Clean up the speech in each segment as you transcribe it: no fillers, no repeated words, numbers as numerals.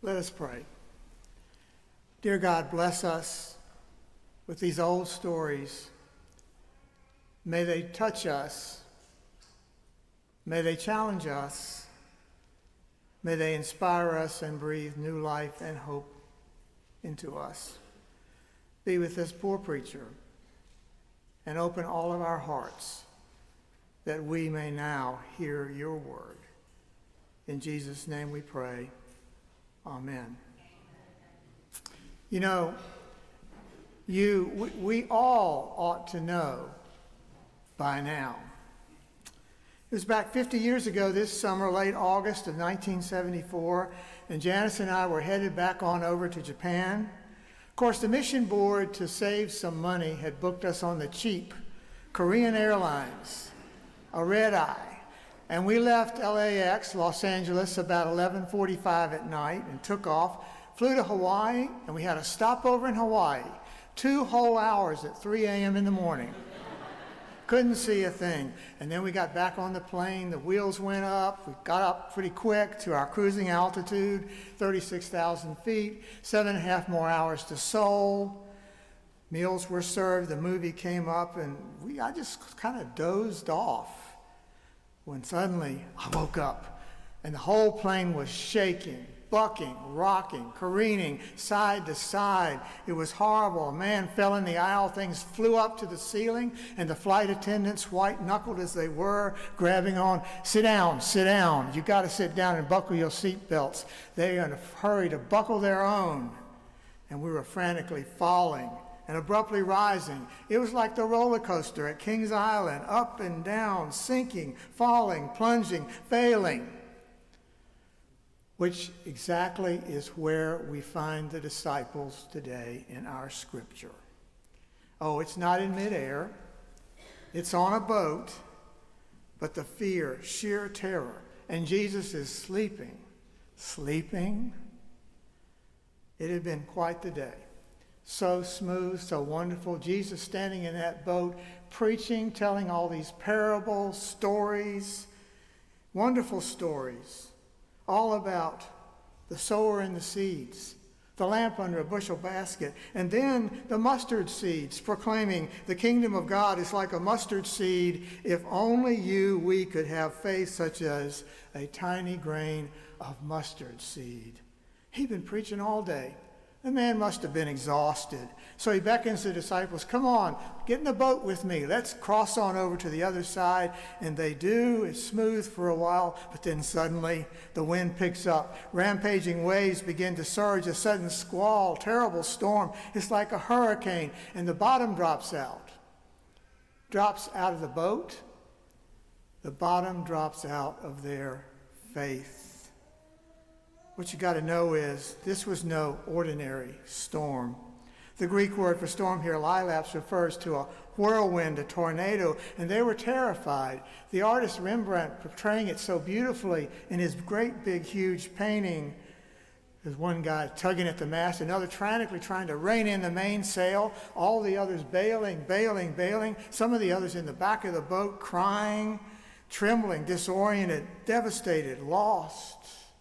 Let us pray. Dear God, bless us with these old stories. May they touch us. May they challenge us. May they inspire us and breathe new life and hope into us. Be with this poor preacher and open all of our hearts that we may now hear your word. In Jesus' name we pray. Amen. You know, we all ought to know by now. It was back 50 years ago this summer, late August of 1974, and Janice and I were headed back on over to Japan. Of course, the mission board, to save some money, had booked us on the cheap Korean Airlines, a red-eye. And we left LAX, Los Angeles, about 11:45 at night and took off, flew to Hawaii, and we had a stopover in Hawaii, 2 whole hours at 3 a.m. in the morning. Couldn't see a thing. And then we got back on the plane, the wheels went up, we got up pretty quick to our cruising altitude, 36,000 feet, 7.5 more hours to Seoul. Meals were served, the movie came up, and I just kind of dozed off. When suddenly I woke up and the whole plane was shaking, bucking, rocking, careening side to side. It was horrible. A man fell in the aisle, things flew up to the ceiling, and the flight attendants, white-knuckled as they were, grabbing on, sit down, you got to sit down and buckle your seat belts. They are in a hurry to buckle their own. And we were frantically falling and abruptly rising. It was like the roller coaster at Kings Island, up and down, sinking, falling, plunging, failing, which exactly is where we find the disciples today in our scripture. Oh, it's not in midair. It's on a boat, but the fear, sheer terror, and Jesus is sleeping. It had been quite the day. So smooth, so wonderful. Jesus standing in that boat, preaching, telling all these parables, stories, wonderful stories, all about the sower and the seeds, the lamp under a bushel basket, and then the mustard seeds, proclaiming the kingdom of God is like a mustard seed. If only we could have faith such as a tiny grain of mustard seed. He'd been preaching all day. The man must have been exhausted. So he beckons the disciples, come on, get in the boat with me. Let's cross on over to the other side. And they do. It's smooth for a while, but then suddenly the wind picks up. Rampaging waves begin to surge, a sudden squall, terrible storm. It's like a hurricane, and the bottom drops out. Drops out of the boat. The bottom drops out of their faith. What you got to know is this was no ordinary storm. The Greek word for storm here, lilaps, refers to a whirlwind, a tornado, and they were terrified. The artist Rembrandt, portraying it so beautifully in his great big huge painting, there's one guy tugging at the mast, another frantically trying to rein in the mainsail, all the others bailing, some of the others in the back of the boat crying, trembling, disoriented, devastated, lost.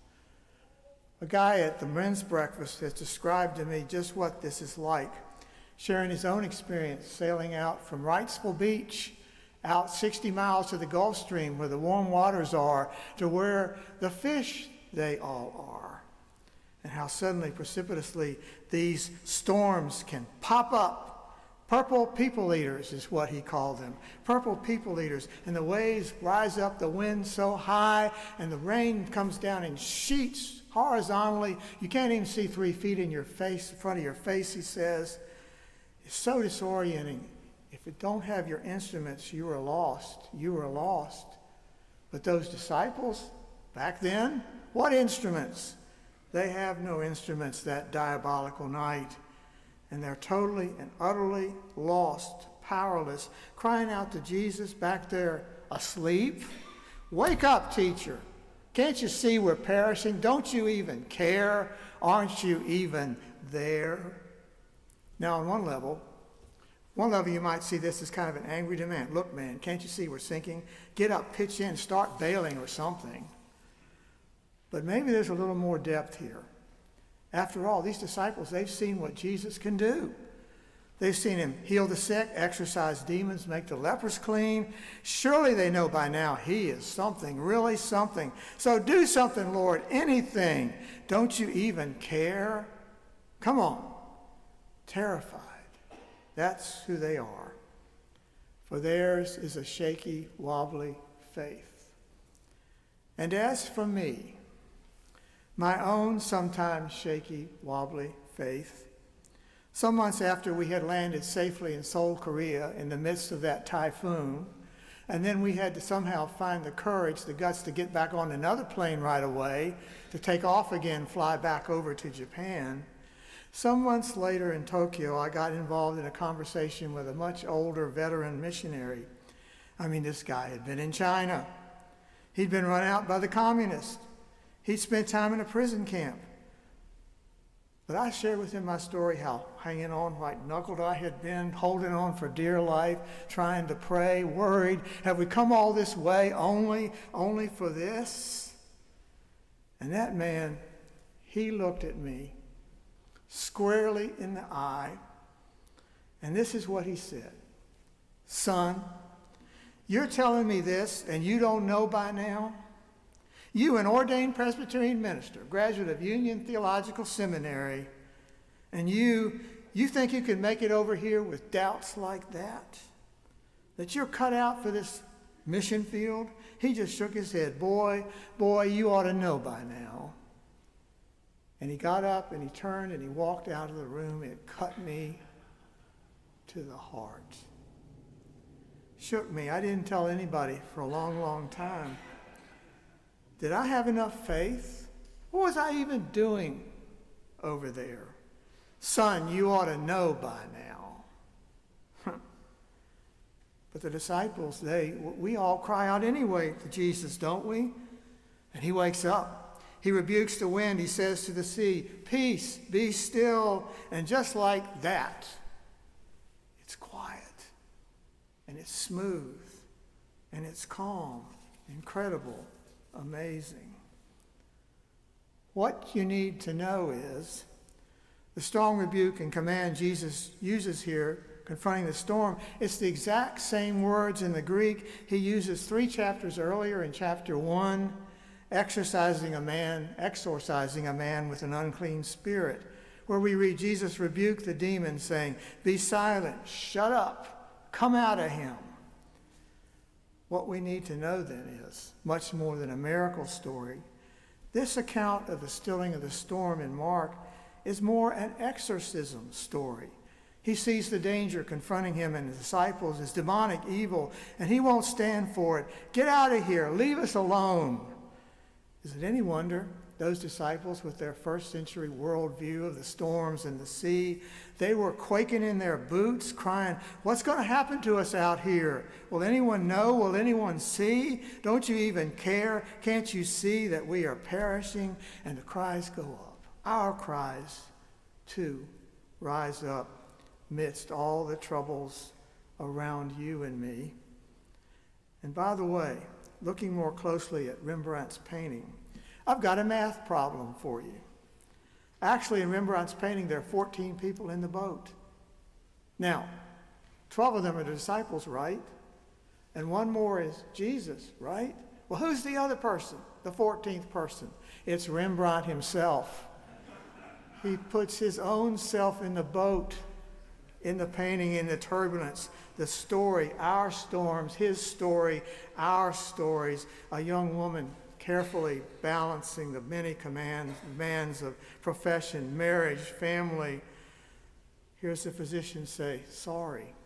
A guy at the men's breakfast has described to me just what this is like, sharing his own experience sailing out from Wrightsville Beach, out 60 miles to the Gulf Stream where the warm waters are, to where the fish they all are, and how suddenly, precipitously, these storms can pop up. Purple people eaters is what he called them. Purple people eaters. And the waves rise up, the wind so high, and the rain comes down in sheets horizontally. You can't even see 3 feet in your face, in front of your face, he says. It's so disorienting. If you don't have your instruments, you are lost. You are lost. But those disciples, back then, what instruments? They have no instruments that diabolical night. And they're totally and utterly lost, powerless, crying out to Jesus back there, asleep. Wake up, teacher. Can't you see we're perishing? Don't you even care? Aren't you even there? Now, on one level you might see this as kind of an angry demand. Look, man, can't you see we're sinking? Get up, pitch in, start bailing or something. But maybe there's a little more depth here. After all, these disciples, they've seen what Jesus can do. They've seen him heal the sick, exorcise demons, make the lepers clean. Surely they know by now he is something, really something. So do something, Lord, anything. Don't you even care? Come on. Terrified. That's who they are. For theirs is a shaky, wobbly faith. And as for me, my own sometimes shaky, wobbly faith, some months after we had landed safely in Seoul, Korea, in the midst of that typhoon, and then we had to somehow find the courage, the guts to get back on another plane right away, to take off again, fly back over to Japan. Some months later in Tokyo, I got involved in a conversation with a much older veteran missionary. This guy had been in China. He'd been run out by the communists. He'd spent time in a prison camp. But I shared with him my story, how hanging on, white-knuckled I had been, holding on for dear life, trying to pray, worried. Have we come all this way only for this? And that man, he looked at me squarely in the eye, and this is what he said. Son, you're telling me this, and you don't know by now? You, an ordained Presbyterian minister, graduate of Union Theological Seminary, and you think you can make it over here with doubts like that? That you're cut out for this mission field? He just shook his head. Boy, you ought to know by now. And he got up and he turned and he walked out of the room. It cut me to the heart. Shook me. I didn't tell anybody for a long, long time. Did I have enough faith? What was I even doing over there? Son, you ought to know by now. But the disciples, we all cry out anyway to Jesus, don't we? And he wakes up. He rebukes the wind. He says to the sea, peace, be still. And just like that, it's quiet. And it's smooth. And it's calm. Incredible. Amazing. What you need to know is the strong rebuke and command Jesus uses here, confronting the storm, it's the exact same words in the Greek he uses 3 chapters earlier in chapter 1, exorcising a man with an unclean spirit, where we read Jesus rebuke the demon, saying, be silent, shut up, come out of him. What we need to know then is, much more than a miracle story, this account of the stilling of the storm in Mark is more an exorcism story. He sees the danger confronting him and the disciples as demonic evil, and he won't stand for it. Get out of here. Leave us alone. Is it any wonder those disciples, with their first century worldview of the storms and the sea, they were quaking in their boots, crying, what's going to happen to us out here? Will anyone know? Will anyone see? Don't you even care? Can't you see that we are perishing? And the cries go up. Our cries, too, rise up amidst all the troubles around you and me. And by the way, looking more closely at Rembrandt's painting, I've got a math problem for you. Actually, in Rembrandt's painting, there are 14 people in the boat. Now, 12 of them are the disciples, right? And one more is Jesus, right? Well, who's the other person, the 14th person? It's Rembrandt himself. He puts his own self in the boat, in the painting, in the turbulence, the story, our storms, his story, our stories, a young woman carefully balancing the many demands of profession, marriage, family. Here's the physician say, sorry,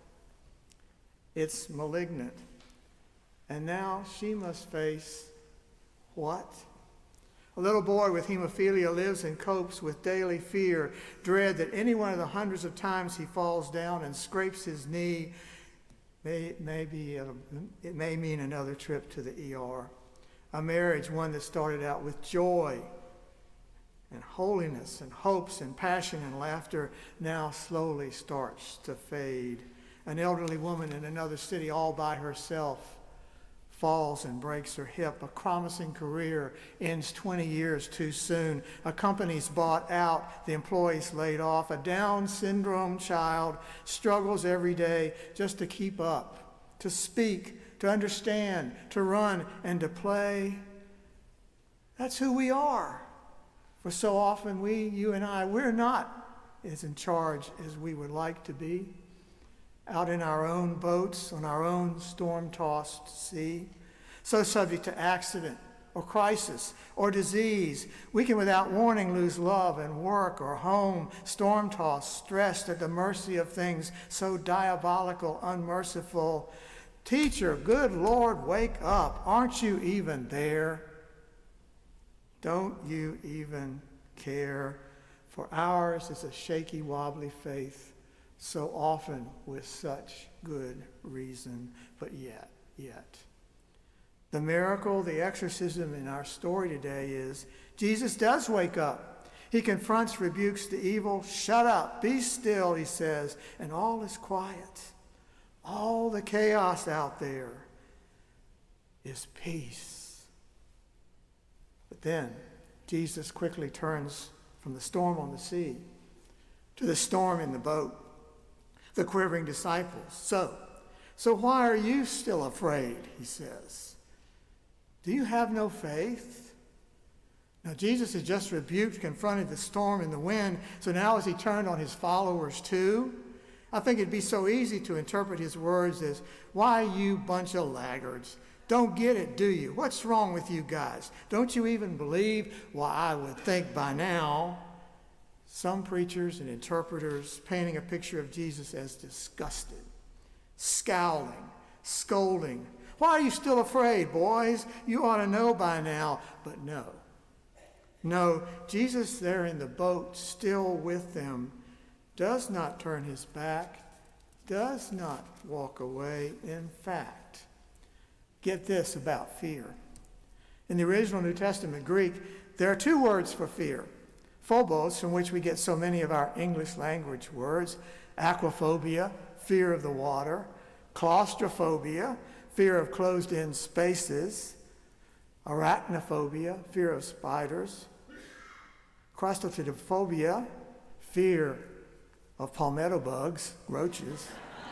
it's malignant. And now she must face what? A little boy with hemophilia lives and copes with daily fear, dread that any one of the hundreds of times he falls down and scrapes his knee, it may mean another trip to the ER. A marriage, one that started out with joy and holiness and hopes and passion and laughter, now slowly starts to fade. An elderly woman in another city all by herself, falls and breaks her hip. A promising career ends 20 years too soon. A company's bought out, the employees laid off. A Down syndrome child struggles every day just to keep up, to speak, to understand, to run, and to play. That's who we are. For so often you and I, we're not as in charge as we would like to be. Out in our own boats, on our own storm-tossed sea, so subject to accident or crisis or disease. We can without warning lose love and work or home, storm-tossed, stressed at the mercy of things so diabolical, unmerciful. Teacher, good Lord, wake up. Aren't you even there? Don't you even care? For ours is a shaky, wobbly faith, so often with such good reason, but yet. The miracle, the exorcism in our story today is Jesus does wake up. He confronts, rebukes the evil. Shut up, be still, he says, and all is quiet. All the chaos out there is peace. But then Jesus quickly turns from the storm on the sea to the storm in the boat, the quivering disciples. So why are you still afraid, he says. Do you have no faith? Now Jesus has just rebuked, confronted the storm and the wind, so now has he turned on his followers too? I think it'd be so easy to interpret his words as, why you bunch of laggards? Don't get it, do you? What's wrong with you guys? Don't you even believe? Well, I would think by now. Some preachers and interpreters painting a picture of Jesus as disgusted, scowling, scolding. Why are you still afraid, boys? You ought to know by now. But no, Jesus there in the boat, still with them, does not turn his back, does not walk away. In fact, get this about fear. In the original New Testament Greek, there are two words for fear. Phobos, from which we get so many of our English language words. Aquaphobia, fear of the water. Claustrophobia, fear of closed-in spaces. Arachnophobia, fear of spiders. Claustrophobia, fear of palmetto bugs, roaches.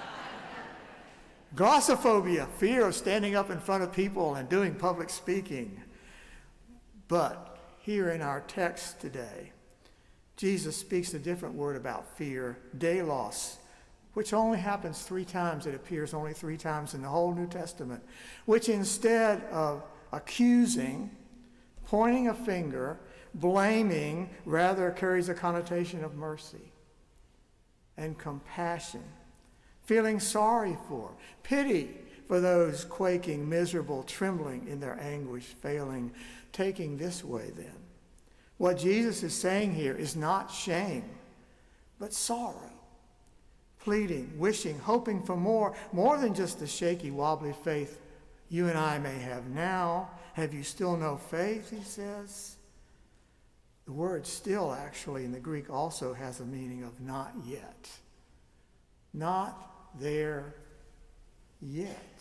Glossophobia, fear of standing up in front of people and doing public speaking. But here in our text today, Jesus speaks a different word about fear, delos, which only happens 3 times. It appears only 3 times in the whole New Testament, which instead of accusing, pointing a finger, blaming, rather carries a connotation of mercy and compassion, feeling sorry for, pity for those quaking, miserable, trembling in their anguish, failing, taking this way then. What Jesus is saying here is not shame, but sorrow, pleading, wishing, hoping for more than just the shaky, wobbly faith you and I may have now. Have you still no faith, he says? The word still actually in the Greek also has a meaning of not yet. Not there yet.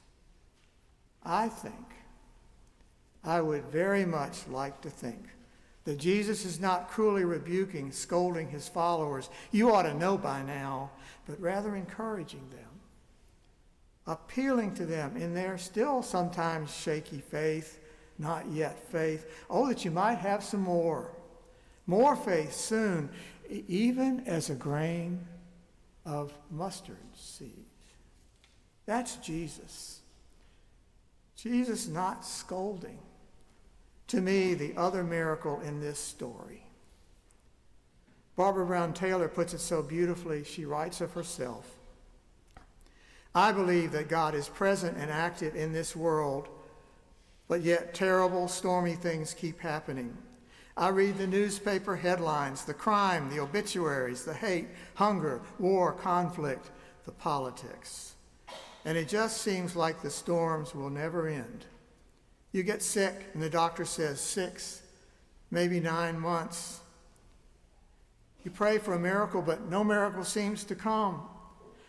I would very much like to think that Jesus is not cruelly rebuking, scolding his followers. You ought to know by now, but rather encouraging them, appealing to them in their still sometimes shaky faith, not yet faith. Oh, that you might have some more faith soon, even as a grain of mustard seed. That's Jesus. Jesus not scolding. To me, the other miracle in this story. Barbara Brown Taylor puts it so beautifully. She writes of herself, I believe that God is present and active in this world, but yet terrible, stormy things keep happening. I read the newspaper headlines, the crime, the obituaries, the hate, hunger, war, conflict, the politics. And it just seems like the storms will never end. You get sick, and the doctor says 6, maybe 9 months. You pray for a miracle, but no miracle seems to come.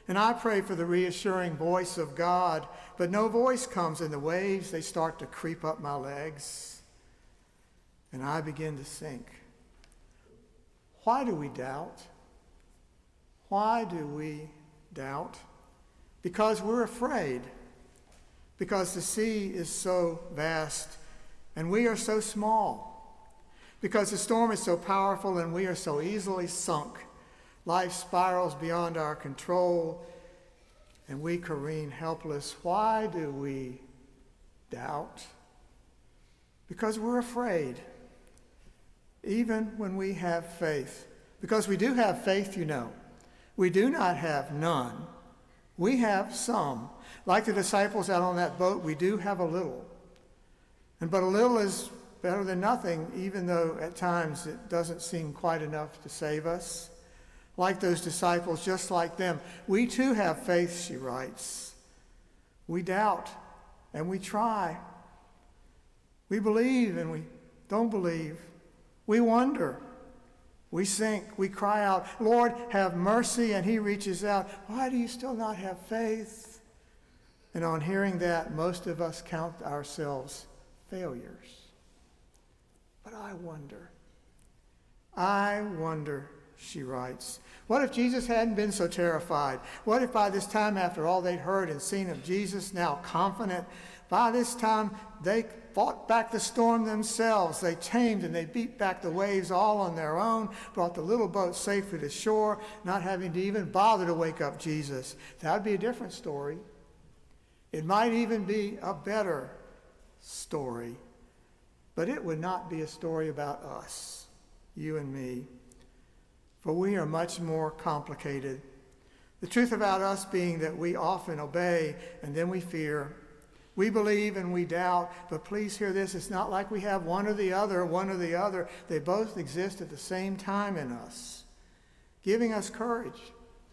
And I pray for the reassuring voice of God, but no voice comes, and the waves, they start to creep up my legs, and I begin to sink. Why do we doubt? Why do we doubt? Because we're afraid. Because the sea is so vast, and we are so small. Because the storm is so powerful, and we are so easily sunk. Life spirals beyond our control, and we careen helpless. Why do we doubt? Because we're afraid, even when we have faith. Because we do have faith, you know. We do not have none. We have some. Like the disciples out on that boat, we do have a little. But a little is better than nothing, even though at times it doesn't seem quite enough to save us. Like those disciples, just like them, we too have faith, she writes. We doubt and we try. We believe and we don't believe. We wonder. We sink. We cry out, Lord, have mercy. And he reaches out, why do you still not have faith? And on hearing that, most of us count ourselves failures. But I wonder, she writes, what if Jesus hadn't been so terrified? What if by this time, after all they'd heard and seen of Jesus, now confident, by this time they fought back the storm themselves. They tamed and they beat back the waves all on their own, brought the little boat safely to shore, not having to even bother to wake up Jesus. That would be a different story. It might even be a better story, but it would not be a story about us, you and me. For we are much more complicated. The truth about us being that we often obey and then we fear. We believe and we doubt, but please hear this. It's not like we have one or the other. They both exist at the same time in us, giving us courage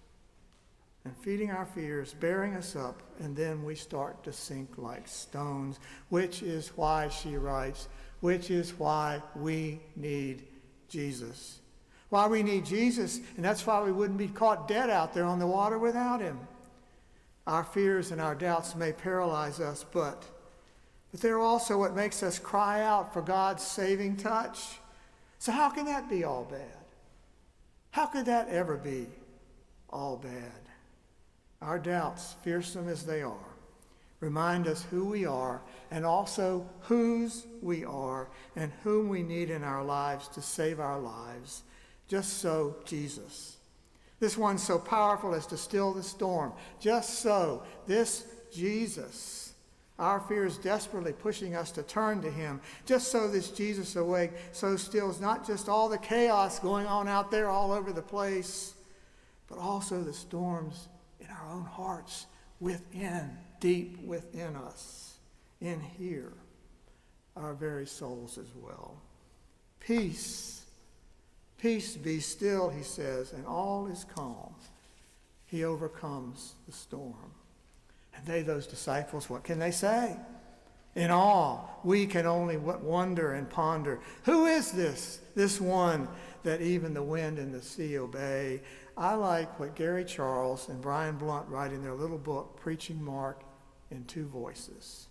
and feeding our fears, bearing us up, and then we start to sink like stones, which is why, she writes, which is why we need Jesus. Why we need Jesus, and that's why we wouldn't be caught dead out there on the water without him. Our fears and our doubts may paralyze us, but they're also what makes us cry out for God's saving touch. So how can that be all bad? How could that ever be all bad? Our doubts, fearsome as they are, remind us who we are and also whose we are and whom we need in our lives to save our lives. Just so Jesus. This one so powerful as to still the storm. Just so this Jesus. Our fears desperately pushing us to turn to him. Just so this Jesus awake so stills not just all the chaos going on out there all over the place, but also the storms in our own hearts within, deep within us, in here, our very souls as well. Peace. Peace be still, he says, and all is calm. He overcomes the storm. And they, those disciples, what can they say? In awe, we can only wonder and ponder. Who is this one that even the wind and the sea obey? I like what Gary Charles and Brian Blunt write in their little book, Preaching Mark in Two Voices.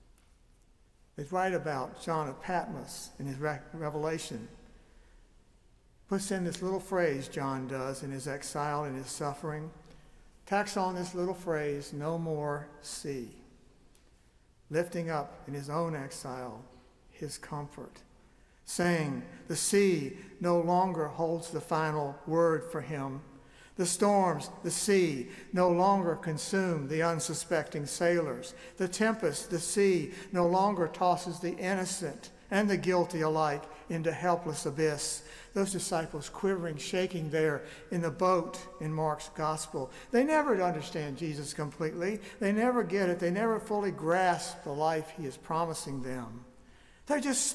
They write about John of Patmos in his Revelation. Puts in this little phrase, John does, in his exile and his suffering. Tacks on this little phrase, no more sea. Lifting up in his own exile his comfort. Saying the sea no longer holds the final word for him. The storms, the sea, no longer consume the unsuspecting sailors. The tempest, the sea, no longer tosses the innocent and the guilty alike into helpless abyss. Those disciples quivering, shaking there in the boat in Mark's gospel. They never understand Jesus completely. They never get it. They never fully grasp the life he is promising them. They're just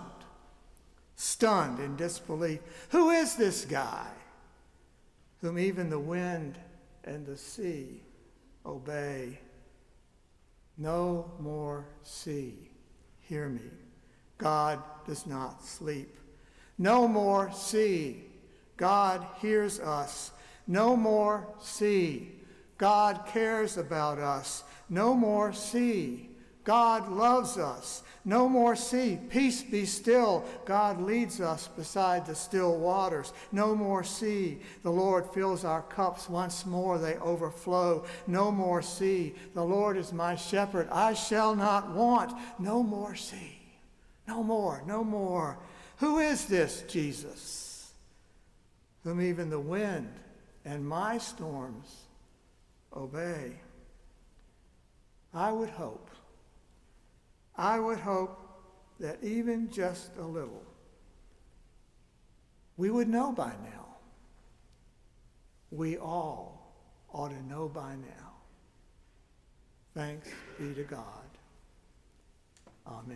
stunned in disbelief. Who is this guy whom even the wind and the sea obey? No more sea. Hear me. God does not sleep. No more sea. God hears us. No more sea. God cares about us. No more sea. God loves us. No more sea. Peace be still. God leads us beside the still waters. No more sea. The Lord fills our cups once more. They overflow. No more sea. The Lord is my shepherd. I shall not want. No more sea. No more. No more. Who is this Jesus, whom even the wind and my storms obey? I would hope that even just a little, we would know by now. We all ought to know by now. Thanks be to God. Amen.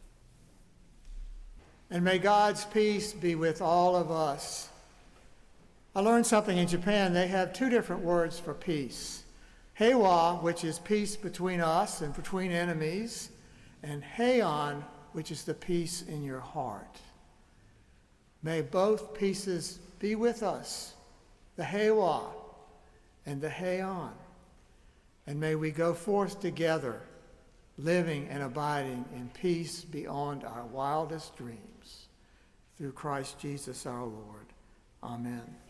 And may God's peace be with all of us. I learned something in Japan. They have two different words for peace. Heiwa, which is peace between us and between enemies, and heian, which is the peace in your heart. May both pieces be with us, the heiwa and the heian. And may we go forth together, living and abiding in peace beyond our wildest dreams. Through Christ Jesus our Lord. Amen.